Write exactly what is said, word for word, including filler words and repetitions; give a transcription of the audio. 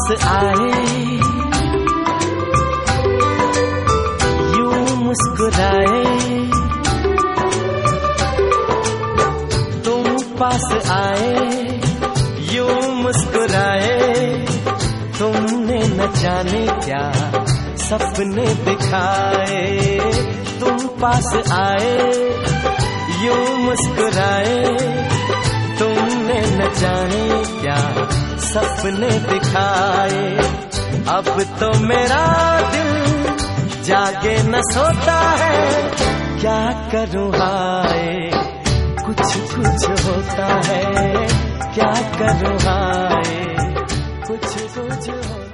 आए, यूं मुस्कुराए, तुम पास आए, यूं मुस्कुराए, तुमने न जाने क्या सपने दिखाए। तुम पास आए, यूं मुस्कुराए, तुमने न जाने क्या सपने दिखाए। अब तो मेरा दिल जागे न सोता है, क्या करूं हाय कुछ कुछ होता है, क्या करूं हाय कुछ कुछ होता है।